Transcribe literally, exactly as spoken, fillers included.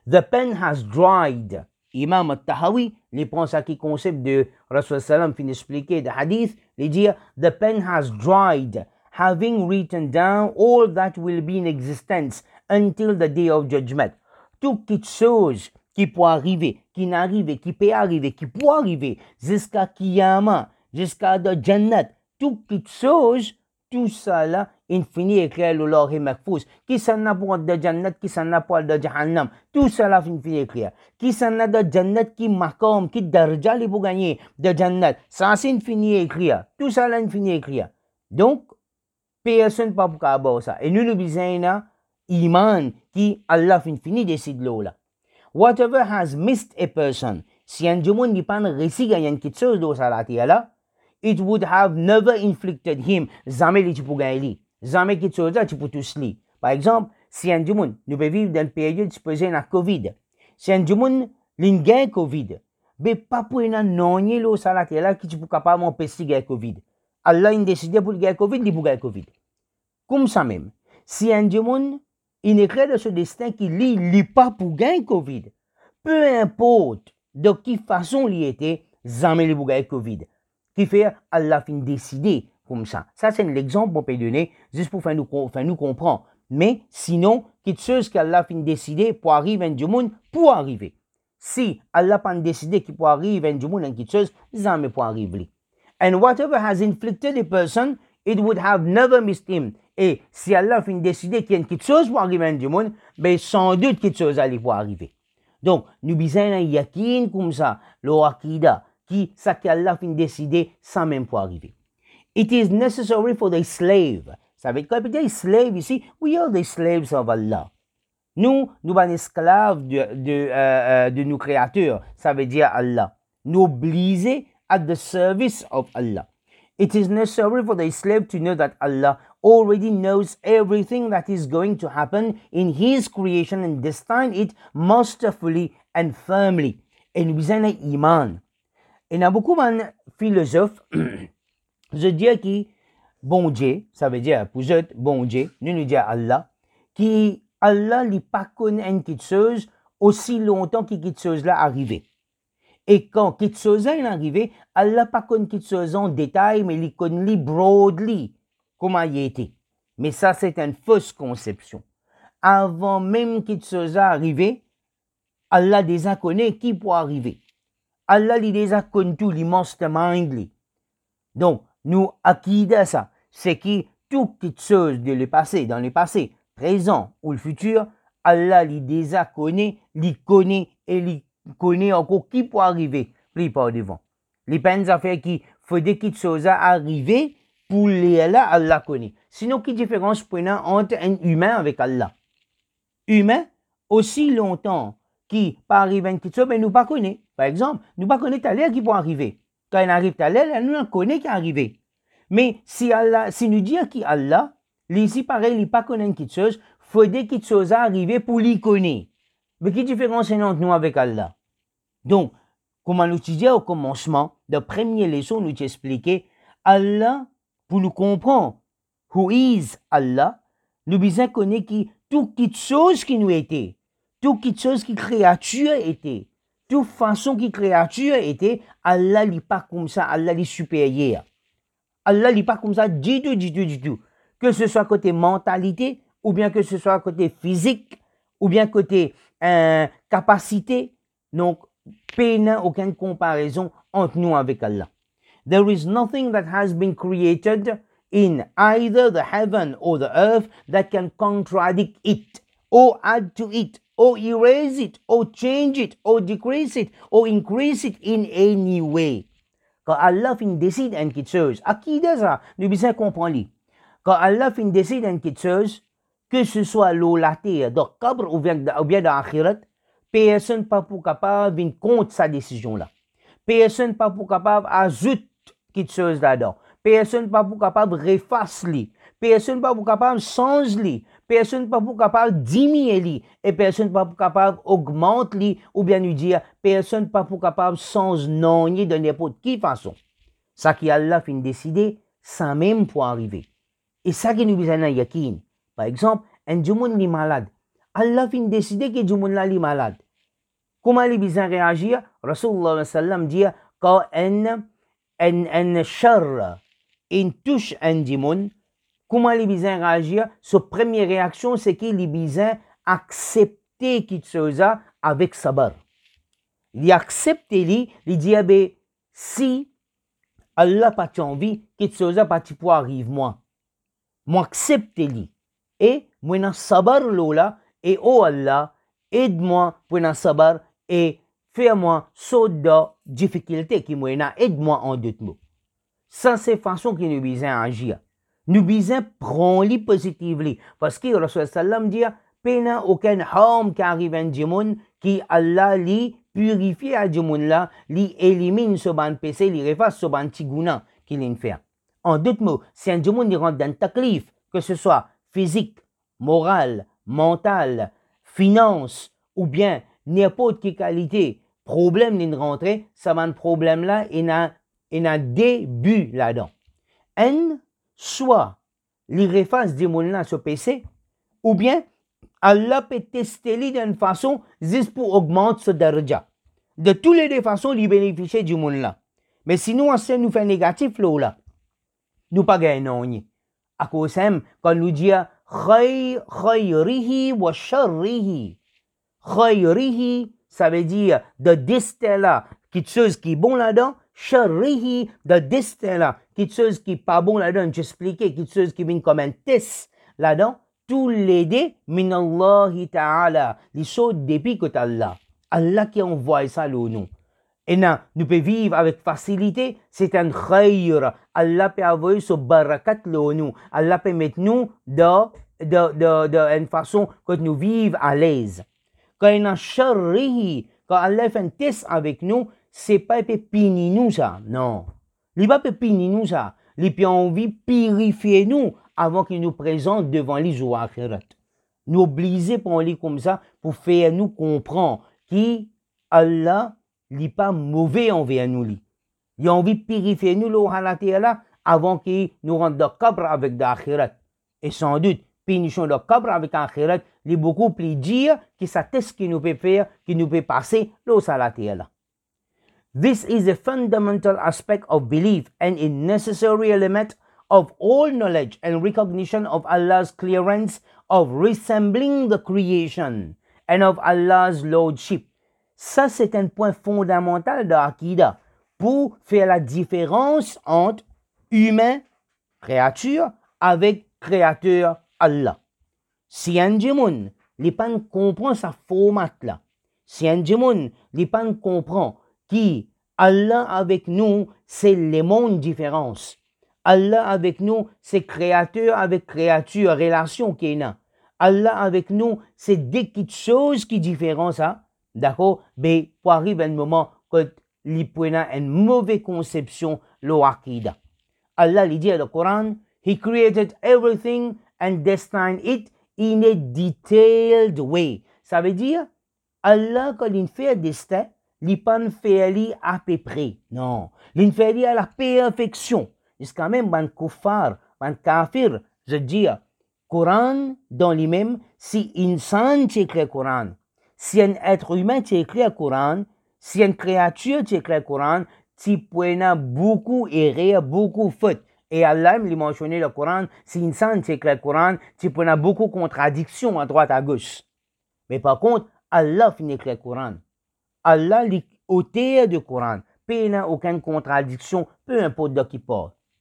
The pen has dried. Imam al-Tahawi, il prend ça qui concept de Rasul sallam fin expliquer de hadith, il dit the pen has dried, having written down all that will be in existence until the day of judgment. Toute chose qui peut arriver, qui n'arrive, qui peut arriver, qui peut arriver jusqu'à Kiyama, jusqu'à le Jannat, toute chose, tout ça là, infini écrit le Lawh Mahfouz. Qui s'en a pour de Jannat, qui s'en a pour de Jahannam, tout ça là, infini écrit. Qui s'en a de Jannat, qui maqam, qui darja li pour gagner de Jannat, ça c'est infini écrit. Tout ça là, infini écrit. Donc, personne pas pour avoir ça. Et nous nous besoin iman qui Allah infini décide là. Whatever has missed a person, si un jumun n'est pas réussi à une quelque chose de salati là, it would have never inflicted him jamais li pour gagner, jamais quelque chose là tu peux tous li. Par exemple, si un jumun nous peut vivre dans une période supposée la Covid, si un jumun l'ingé Covid, mais pas pour une nonye lo salati là qui tu peux capable empêcher la Covid. Allah a décidé pour gagner Covid, il pour gagner Covid. Comme ça même, si un jumun il écrit de ce destin qui lit, lit pas pour gagner Covid. Peu importe de quelle façon il était, jamais il pour gagner Covid. Qui fait, Allah fin décider comme ça. Ça, c'est l'exemple qu'on peut donner, juste pour faire nous, faire nous comprendre. Mais sinon, quelque chose qu'Allah fin décider pour arriver du monde, pour arriver. Si Allah pas décidé qu'il peut arriver du monde, quelque chose, jamais pour arriver. And whatever has inflicted a person, it would have never missed him. Et si Allah fin décider qu'il y a quelque chose pour arriver du monde, ben sans doute quelque chose allait pour arriver. Donc, nous besoin d'un yakin comme ça, le akida, qui ça qu'Allah fin décider sans même pour arriver. It is necessary for the slave. Ça veut dire quoi? Peut-être slave ici, we are the slaves of Allah. Nous, nous sommes esclaves de, de, euh, de nos créateurs. Ça veut dire Allah. Nous obligés at the service of Allah. It is necessary for the slave to know that Allah already knows everything that is going to happen in His creation and destined it masterfully and firmly. Et nous besoin d'un iman. Et il y a beaucoup de philosophes, je dis que bon Dieu, ça veut dire pour eux, bon Dieu, nous nous disons Allah, qui Allah n'a pas connu quelque chose aussi longtemps que quelque chose là arrivé. Et quand quelque chose est arrivé, Allah pas connu quelque chose en détail, mais il connaît broadly comment il était. Mais ça, c'est une fausse conception. Avant même quelque chose a arrivé, Allah déjà connaît qui peut arriver. Allah il déjà connaît tout, il mastermind li. Donc, nous acquis ça, c'est que toute quelque chose de le passé, dans le passé, présent ou le futur, Allah il déjà connaît, il connaît et il connaît encore qui peut arriver plus par devant. Les peines affaires qui faudrait quelque chose à arriver pour les là, Allah connaît. Sinon, quelle différence prenant entre un humain avec Allah? Humain, aussi longtemps qui pas arriver à quelque chose, mais nous pas connaît. Par exemple, nous pas connaît l'air qui peut arriver. Quand il arrive à l'air, nous ne connaît qui arrivé. Mais si Allah, si nous disons qu'Allah, ici pareil, il pas connaît quelque chose, faudrait quelque chose à arriver pour l'y connaître. Mais quelle différence est entre nous avec Allah? Donc, comme nous disons au commencement, de première leçon, nous expliqué, Allah, pour nous comprendre, who is Allah, nous besoin connaître qui, toute quelque chose qui nous était, toute quelque chose qui créature était, toute façon qui créature était, Allah n'est pas comme ça, Allah est supérieur. Allah n'est pas comme ça du tout, du tout, du tout. Que ce soit côté mentalité, ou bien que ce soit côté physique, ou bien côté euh, capacité. Donc, il n'y a aucune comparaison entre nous avec Allah. There is nothing that has been created in either the heaven or the earth that can contradict it, or add to it, or erase it, or change it, or decrease it, or increase it in any way. Quand Allah fin décide une quelque chose, à qui dit ça? Nous besoin comprendre. Quand Allah fin décide une quelque chose, que ce soit l'eau, la terre, dans le qabr ou bien dans l'akhirat, personne n'est pas pour capable de contre sa décision là. Personne n'est pas pour capable d'ajouter quelque chose là-dedans. Personne n'est pas pour capable de refaire li. Personne n'est pas pour capable de changer li. Personne n'est pas pour capable de diminuer li. Et personne n'est pas pour capable d'augmenter li. Ou bien nous dire, personne n'est pas pour capable de changer non de n'importe quelle façon. Ça qui Allah fin décider, ça même pour arriver. Et ça qui nous besoin d'un yakin. Par exemple, un jumun est malade. Allah fin décider que du monde là est malade. Comment les besoin réagir? Rasulullah sallam dit quand un un un char in touche un démon, comment les besoin réagir? Sa première réaction c'est qu'il les besoin accepter quelque chose avec sabar. Il accepte lui, il dit ben si Allah pas envie quelque chose pas pour arrive moi. Moi accepte lui et moi na sabar là et oh Allah aide-moi pour na sabar et fais-moi saut de difficulté qui moi na aide-moi en deux mots. Ça c'est façon que nous besoin agir. Nous besoin prendre positivement parce que Rasul sallam dit pena aucun harm qui arrive en démon qui Allah li purifie à démon là, li élimine ce ban péché, li efface ce ban tiguna qu'il en fait. En d'autres mots, si un démon il rentre dans taklif, que ce soit physique, moral, mental, finance ou bien n'importe quelle qualité, problème n'est rentré, ça ban problème là, il a il a début là-dedans. Un soit il efface démon là ce péché ou bien Allah peut tester lui d'une façon juste pour augmenter ce daraja. De toutes les deux façons, il bénéficie du monde là. Mais sinon, on nous fait négatif là, nous pas gagnons. À cause de quand nous dit khayrihi wa sharrihi. Khayrihi, ça veut dire de distiller quelque chose qui est bon là-dedans. Sharrihi, de distiller quelque chose qui n'est pas bon là-dedans. J'expliquais quelque chose qui vient comme un test là-dedans. Tous les deux, min Allah ta'ala, les choses depuis que Allah. Allah qui envoie ça là nous. Et non, nous pouvons vivre avec facilité, c'est un khayr. Allah peut envoyer ce barakat là nous. Allah peut mettre nous dans de, de, de une façon que nous vivons à l'aise. Quand il y a sharrihi, quand Allah fait un test avec nous, c'est pas pour punir nous ça, non. Il va pas punir nous ça. Il peut envie purifier nous avant qu'il nous présente devant les jours akhirat. Nous obliger pour aller comme ça pour faire nous comprendre qu'Allah n'est pas mauvais envers nous. Il a envie de purifier nous là avant qu'il nous rende dans le qabr avec l'akhirat. Et sans doute, punition de qabr avec l'akhirat, il est beaucoup plus dire que ça test qui nous peut faire, qui nous peut passer là là. This is a fundamental aspect of belief and a necessary element of all knowledge and recognition of Allah's clearance of resembling the creation and of Allah's lordship. Ça, c'est un point fondamental de l'Aqida pour faire la différence entre humain, créature, avec créateur Allah. Si un démon, les pas comprend sa format là, si un démon, les pas comprend qui Allah avec nous, c'est les mondes différences. Allah avec nous, c'est créateur avec créature, relation qu'il y a. Allah avec nous, c'est des petites choses qui différent ça. D'accord? Mais pour arriver à un moment que il y a une mauvaise conception de l'Aqida. Allah lui dit dans le Coran, He created everything and destined it in a detailed way. Ça veut dire, Allah, quand il fait un destin, il ne pas fait à peu près. Non. Il fait à la perfection. C'est quand même un kuffar, un kafir, je dis, Coran dans lui-même, si insan tu écris le Coran, si un être humain tu écris le Coran, si une créature tu écris le Coran, tu peux beaucoup errer, beaucoup faute. Et Allah lui mentionné le Coran, si insan tu écris le Coran, tu peux avoir beaucoup de contradictions à droite à gauche. Mais par contre, Allah finit écrit le Coran. Allah, l'auteur du Coran, il n'y a aucune contradiction, peu importe de qui parle.